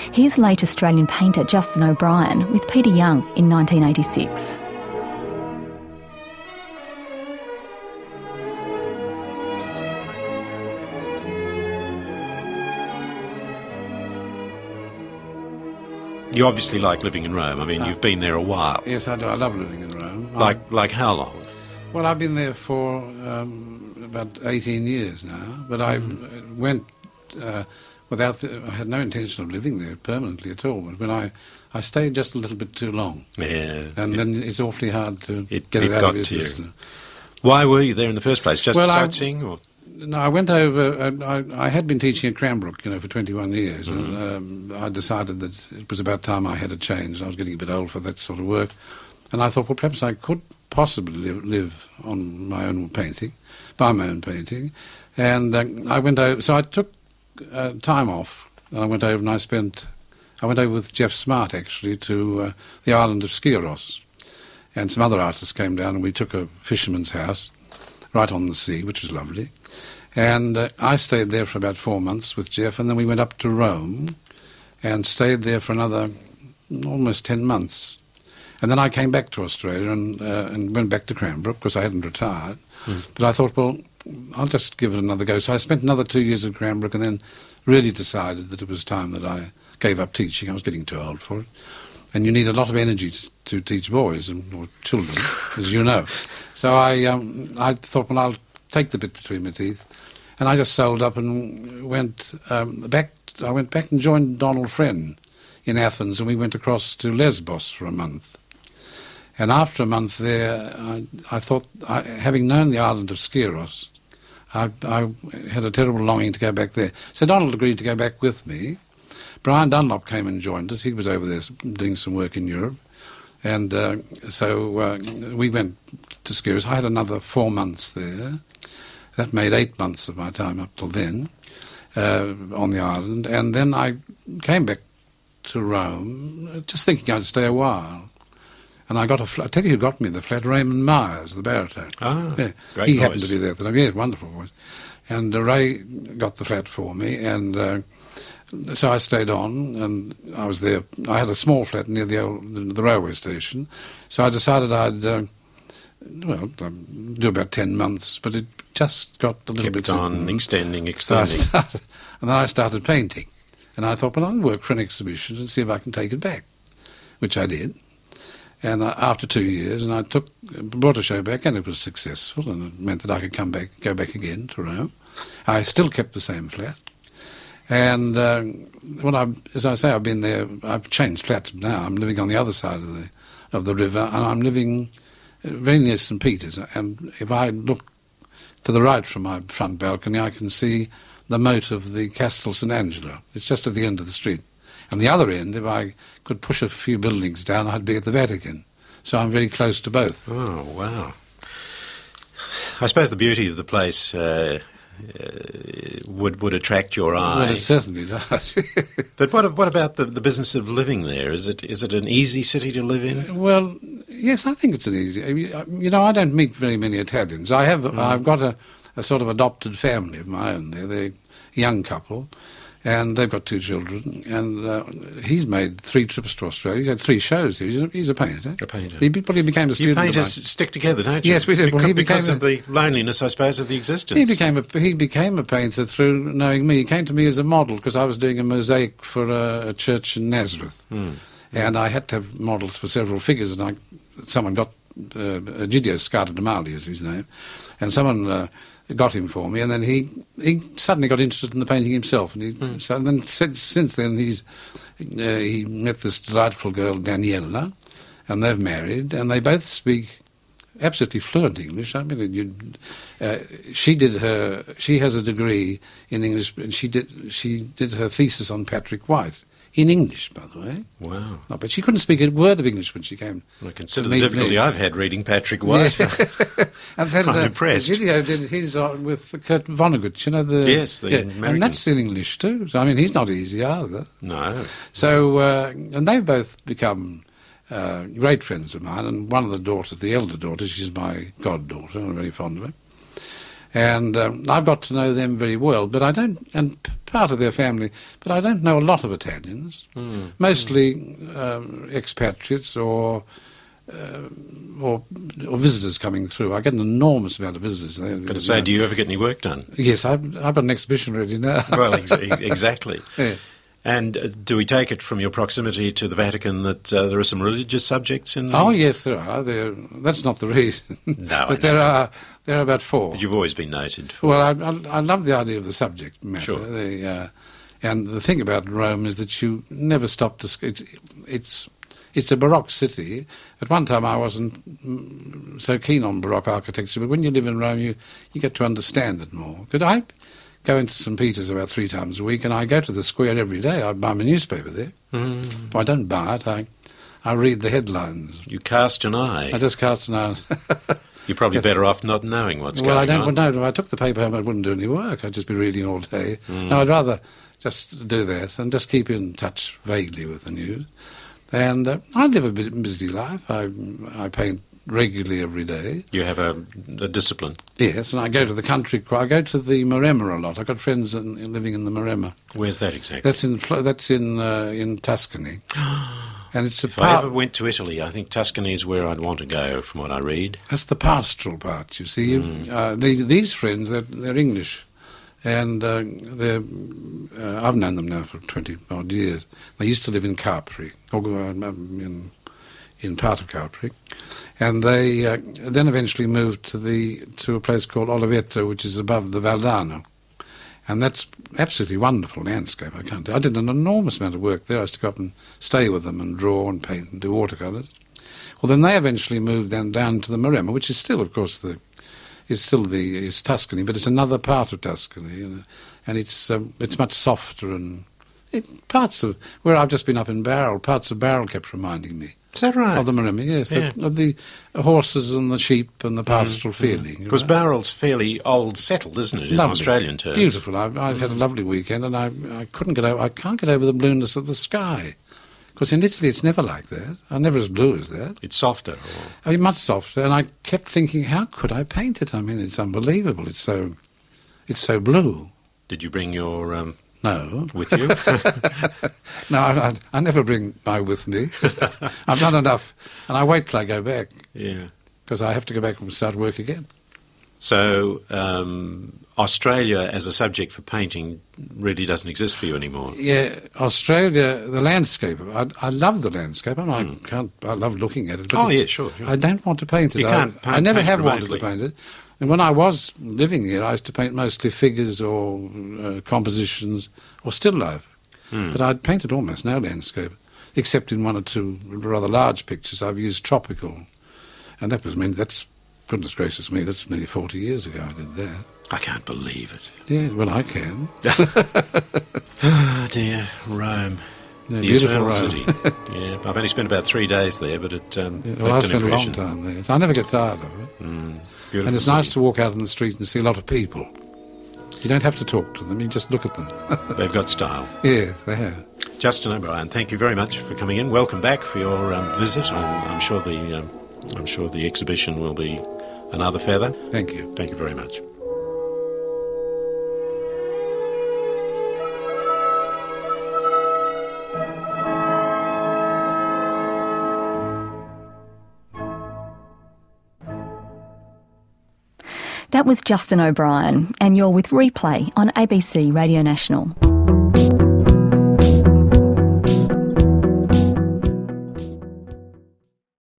Here's late Australian painter Justin O'Brien with Peter Young in 1986. You obviously like living in Rome. I mean, you've been there a while. Yes, I do. I love living in Rome. Like how long? Well, I've been there for about 18 years now, but I went I had no intention of living there permanently at all. But when I stayed just a little bit too long. Yeah. And then it's awfully hard to get it out of your system. Why were you there in the first place? Just sightseeing? No, I went over. I had been teaching at Cranbrook, for 21 years, and I decided that it was about time I had a change. I was getting a bit old for that sort of work, and I thought, well, perhaps I could possibly live on my own painting, by my own painting, and I went over. So I took time off, and I went over, and I went over with Jeff Smart actually to the island of Skyros, and some other artists came down, and we took a fisherman's house right on the sea, which was lovely. And I stayed there for about 4 months with Jeff, and then we went up to Rome and stayed there for another almost 10 months. And then I came back to Australia and went back to Cranbrook because I hadn't retired. But I thought, well, I'll just give it another go. So I spent another 2 years at Cranbrook and then really decided that it was time that I gave up teaching. I was getting too old for it. And you need a lot of energy to teach boys or children, as you know. So I thought, well, I'll take the bit between my teeth. And I just sold up and went back. I went back and joined Donald Friend in Athens, and we went across to Lesbos for a month. And after a month there, I thought, having known the island of Skyros, I had a terrible longing to go back there. So Donald agreed to go back with me. Brian Dunlop came and joined us. He was over there doing some work in Europe. And so we went to Skyros. I had another 4 months there. That made 8 months of my time up till then on the island. And then I came back to Rome just thinking I'd stay a while. And I got a flat. I'll tell you who got me the flat, Raymond Myers, the baritone. Ah, yeah. Great He voice. happened to be there at the time. Yeah, wonderful voice. And Ray got the flat for me, and so I stayed on, and I was there. I had a small flat near the railway station, so I decided I'd do about 10 months, but it just got a little bit... Kept on extending. And then I started painting, and I thought, well, I'll work for an exhibition and see if I can take it back, which I did. And after 2 years, and I brought a show back, and it was successful, and it meant that I could go back again to Rome. I still kept the same flat. And as I say, I've been there. I've changed flats now. I'm living on the other side of the river, and I'm living very near St. Peter's. And if I look to the right from my front balcony, I can see the moat of the Castel St. Angelo. It's just at the end of the street. And the other end, if I could push a few buildings down, I'd be at the Vatican. So I'm very close to both. Oh, wow. I suppose the beauty of the place would attract your eye. Well, it certainly does. But what about the business of living there? Is it an easy city to live in? Well, yes, I think it's an easy... I don't meet very many Italians. I've got a sort of adopted family of my own there. They're a young couple, and they've got 2 children, and he's made 3 trips to Australia. He's had 3 shows here. He's a painter. A painter. He became a student. You painters stick together, don't you? Yes, we did. Because of the loneliness, I suppose, of the existence. He became a painter through knowing me. He came to me as a model because I was doing a mosaic for a church in Nazareth. And I had to have models for several figures, and someone got Egidio Scarda-Damali is his name, and someone got him for me, and then he suddenly got interested in the painting himself, and since then he met this delightful girl Daniela, and they've married, and they both speak absolutely fluent English. I mean, she has a degree in English, and she did her thesis on Patrick White. In English, by the way. Wow. No, but she couldn't speak a word of English when she came. I consider the difficulty I've had reading Patrick White. Yeah. And then, I'm impressed. Egidio did his with Kurt Vonnegut, Yes, the American. And that's in English too. So, I mean, he's not easy either. No. So, and they've both become great friends of mine, and one of the daughters, the elder daughter, she's my goddaughter, I'm very fond of her. And I've got to know them very well, but I don't, and part of their family, but I don't know a lot of Italians. Mostly expatriates or visitors coming through. I get an enormous amount of visitors. I'm going to say, do you ever get any work done? Yes, I've got an exhibition ready now. Well, exactly. Yeah. And do we take it from your proximity to the Vatican that there are some religious subjects in the... Oh, yes, there are. That's not the reason. No, but there are about 4. But you've always been noted for... Well, I love the idea of the subject matter. Sure. And the thing about Rome is that you never stop to... It's a Baroque city. At one time I wasn't so keen on Baroque architecture, but when you live in Rome you get to understand it more. Because I go into St. Peter's about 3 times a week, and I go to the square every day. I buy my newspaper there. I don't buy it. I read the headlines. You cast an eye. I just cast an eye. You're probably better off not knowing what's going on. Well, I don't. No, if I took the paper home, I wouldn't do any work. I'd just be reading all day. No, I'd rather just do that and just keep in touch vaguely with the news. And I live a busy life. I paint regularly every day. You have a discipline. Yes, and I go to the country. I go to the Maremma a lot. I've got friends living in the Maremma. Where's that exactly? That's in Tuscany. And it's if I ever went to Italy, I think Tuscany is where I'd want to go, from what I read. That's the pastoral part, you see. These friends, they're English. And I've known them now for 20-odd years. They used to live in Capri, in part of Capri. And they then eventually moved to a place called Oliveto, which is above the Valdarno. And that's absolutely wonderful landscape. I did an enormous amount of work there. I used to go up and stay with them and draw and paint and do watercolours. Well, then they eventually moved then down to the Maremma, which is still, of course, it's Tuscany, but it's another part of Tuscany, and it's much softer, and parts of where I've just been up in Barrel, parts of Barrel kept reminding me. Is that right? Of the Maremma, yes, Yeah. of the horses and the sheep and the pastoral feeling. Because Barrel's fairly old settled, isn't it, in Lovely. Australian terms? Beautiful. I had a lovely weekend, and I can't get over the blueness of the sky. Because in Italy it's never like that. Never as blue as that. It's softer. I mean, much softer. And I kept thinking, how could I paint it? I mean, it's unbelievable. It's so blue. Did you bring your... No. With you? No, I never bring my with me. I've done enough. And I wait till I go back. Yeah. Because I have to go back and start work again. So Australia as a subject for painting really doesn't exist for you anymore. Yeah, Australia, the landscape. I love the landscape, and I love looking at it. But yeah, sure. I don't want to paint it. You can't I never paint have remotely. wanted to paint it. And when I was living here, I used to paint mostly figures or compositions or still life. But I'd painted almost no landscape, except in 1 or 2 rather large pictures. I've used tropical, and that's goodness gracious me, that's nearly 40 years ago I did that. I can't believe it. Yeah, well, I can. Oh, dear, Rome. Yeah, The beautiful eternal Rome. city. Yeah, I've only spent about 3 days there, but it Well, left I've an spent a long impression. time there, so I never get tired of it. Beautiful And it's city. nice to walk out in the street and see a lot of people. You don't have to talk to them, you just look at them. They've got style. Yes, they have. Justin O'Brien, thank you very much for coming in. Welcome back for your visit. I'm sure the exhibition will be another feather. Thank you. Thank you very much. That was Justin O'Brien, and you're with Replay on ABC Radio National.